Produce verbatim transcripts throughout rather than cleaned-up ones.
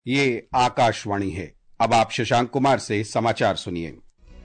ये आकाशवाणी है। अब आप शशांक कुमार से समाचार सुनिए।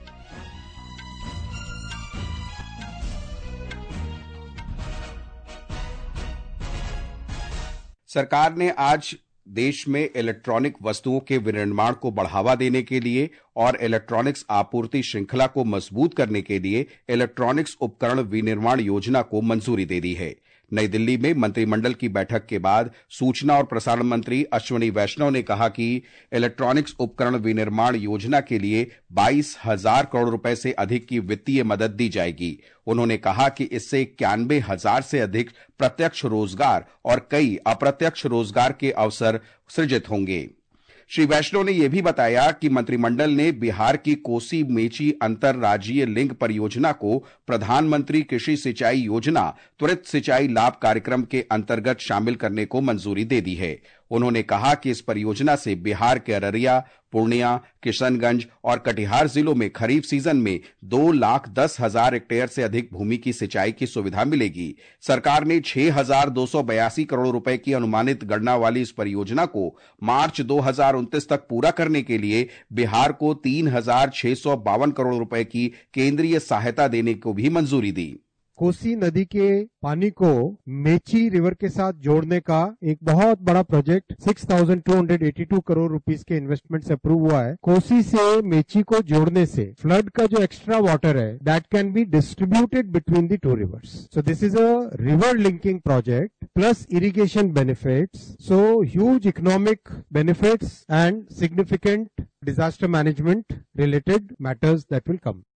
सरकार ने आज देश में इलेक्ट्रॉनिक वस्तुओं के विनिर्माण को बढ़ावा देने के लिए और इलेक्ट्रॉनिक्स आपूर्ति श्रृंखला को मजबूत करने के लिए इलेक्ट्रॉनिक्स उपकरण विनिर्माण योजना को मंजूरी दे दी है। नई दिल्ली में मंत्रिमंडल की बैठक के बाद सूचना और प्रसारण मंत्री अश्विनी वैष्णव ने कहा कि इलेक्ट्रॉनिक्स उपकरण विनिर्माण योजना के लिए बाईस हजार करोड़ रुपए से अधिक की वित्तीय मदद दी जाएगी। उन्होंने कहा कि इससे इक्यानवे हजार से अधिक प्रत्यक्ष रोजगार और कई अप्रत्यक्ष रोजगार के अवसर सृजित होंगे। श्री वैष्णव ने यह भी बताया कि मंत्रिमंडल ने बिहार की कोसी मेची अंतरराज्यीय लिंक परियोजना को प्रधानमंत्री कृषि सिंचाई योजना त्वरित सिंचाई लाभ कार्यक्रम के अंतर्गत शामिल करने को मंजूरी दे दी है। उन्होंने कहा कि इस परियोजना से बिहार के अररिया, पूर्णिया, किशनगंज और कटिहार जिलों में खरीफ सीजन में दो लाख दस हजार हेक्टेयर से अधिक भूमि की सिंचाई की सुविधा मिलेगी। सरकार ने छह हजार दो सौ बयासी करोड़ रुपए की अनुमानित गणना वाली इस परियोजना को मार्च दो हजार उनतीस तक पूरा करने के लिए बिहार को तीन हजार छह सौ बावन करोड़ रुपए की केंद्रीय सहायता देने को भी मंजूरी दी। कोसी नदी के पानी को मेची रिवर के साथ जोड़ने का एक बहुत बड़ा प्रोजेक्ट छह हज़ार दो सौ बयासी करोड़ रुपीस के इन्वेस्टमेंट से अप्रूव हुआ है। कोसी से मेची को जोड़ने से फ्लड का जो एक्स्ट्रा वाटर है that can be distributed between the two rivers. So this is a river linking project plus irrigation benefits, so huge economic benefits and significant disaster management related matters that will come.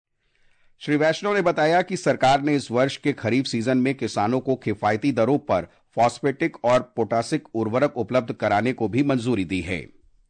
Shri Vaishnaw ने बताया कि सरकार ने इस वर्ष के खरीफ season में किसानों को किफायती दरों पर फॉस्फेटिक और पोटासिक उर्वरक उपलब्ध कराने को भी मंजूरी दी है।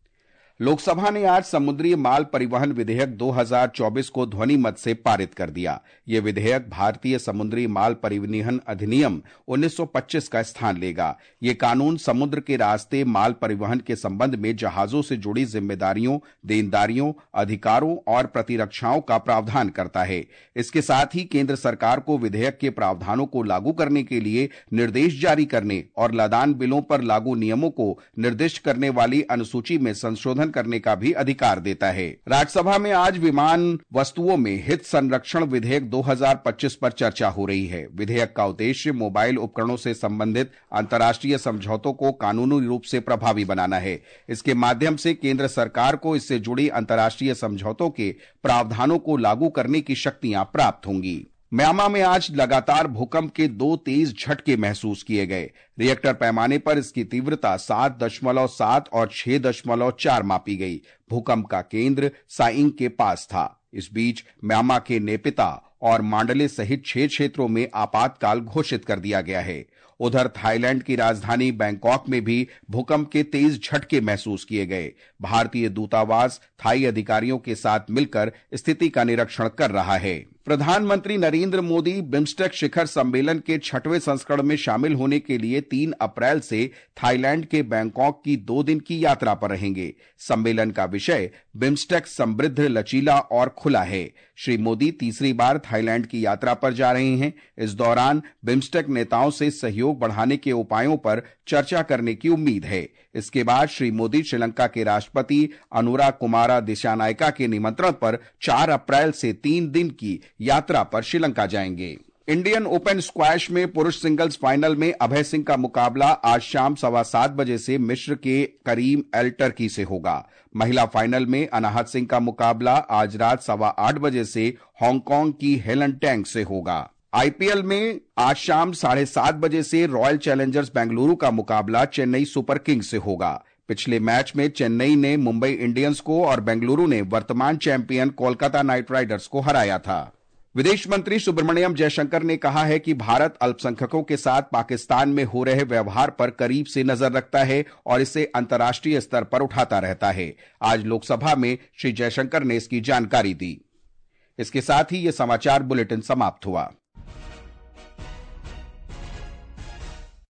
लोकसभा ने आज समुद्री माल परिवहन विधेयक दो हजार चौबीस को ध्वनि मत से पारित कर दिया। यह विधेयक भारतीय समुद्री माल परिवहन अधिनियम उन्नीस सौ पच्चीस का स्थान लेगा। यह कानून समुद्र के रास्ते माल परिवहन के संबंध में जहाजों से जुड़ी जिम्मेदारियों, देनदारियों, अधिकारों और प्रतिरक्षाओं का प्रावधान करता है। इसके साथ ही केंद्र सरकार को विधेयक के प्रावधानों को लागू करने के लिए निर्देश जारी करने और लदान बिलों पर लागू नियमों को निर्दिष्ट करने वाली अनुसूची में संशोधन करने का भी अधिकार देता है। राज्यसभा में आज विमान वस्तुओं में हित संरक्षण विधेयक दो हजार पच्चीस पर चर्चा हो रही है। विधेयक का उद्देश्य मोबाइल उपकरणों से संबंधित अंतर्राष्ट्रीय समझौतों को कानूनी रूप से प्रभावी बनाना है। इसके माध्यम से केंद्र सरकार को इससे जुड़ी अंतर्राष्ट्रीय समझौतों के प्रावधानों को लागू करने की शक्तियां प्राप्त होंगी। म्यांमार में आज लगातार भूकंप के दो तेज झटके महसूस किए गए। रिएक्टर पैमाने पर इसकी तीव्रता सात दशमलव सात और छह दशमलव चार मापी गई। भूकंप का केंद्र साइंग के पास था। इस बीच म्यांमार के नेपिता और मांडले सहित छह क्षेत्रों में आपातकाल घोषित कर दिया गया है। उधर थाईलैंड की राजधानी बैंकॉक में भी भूकंप के तेज झटके महसूस किए गए। भारतीय दूतावास थाई अधिकारियों के साथ मिलकर स्थिति का निरीक्षण कर रहा है। प्रधानमंत्री नरेंद्र मोदी बिम्स्टेक शिखर सम्मेलन के छठवें संस्करण में शामिल होने के लिए तीन अप्रैल से थाईलैंड के बैंकॉक की दो दिन की यात्रा पर रहेंगे। सम्मेलन का विषय बिम्स्टेक समृद्ध, लचीला और खुला है। श्री मोदी तीसरी बार थाईलैंड की यात्रा पर जा रहे हैं। इस दौरान बिम्स्टेक नेताओं से सहयोग बढ़ाने के उपायों पर चर्चा करने की उम्मीद है। इसके बाद श्री मोदी श्रीलंका के राष्ट्रपति अनुरा कुमारा दिशानायका के निमंत्रण पर चार अप्रैल से तीन दिन की यात्रा पर श्रीलंका जाएंगे। इंडियन ओपन स्क्वैश में पुरुष सिंगल्स फाइनल में अभय सिंह का मुकाबला आज शाम सवा सात बजे से मिस्र के करीम एल टर्की से होगा। महिला फाइनल में अनाहत सिंह का मुकाबला आज रात सवा आठ बजे से हांगकांग की हेलन टैंग से होगा। आईपीएल में आज शाम साढ़े सात बजे से रॉयल चैलेंजर्स बेंगलुरु का मुकाबला चेन्नई सुपर किंग्स से होगा। पिछले मैच में चेन्नई ने मुंबई इंडियंस को और बेंगलुरु ने वर्तमान चैंपियन कोलकाता नाइट राइडर्स को हराया था। विदेश मंत्री सुब्रमण्यम जयशंकर ने कहा है कि भारत अल्पसंख्यकों के साथ पाकिस्तान में हो रहे व्यवहार पर करीब से नजर रखता है और इसे अंतर्राष्ट्रीय स्तर पर उठाता रहता है। आज लोकसभा में श्री जयशंकर ने इसकी जानकारी दी। इसके साथ ही यह समाचार बुलेटिन समाप्त हुआ।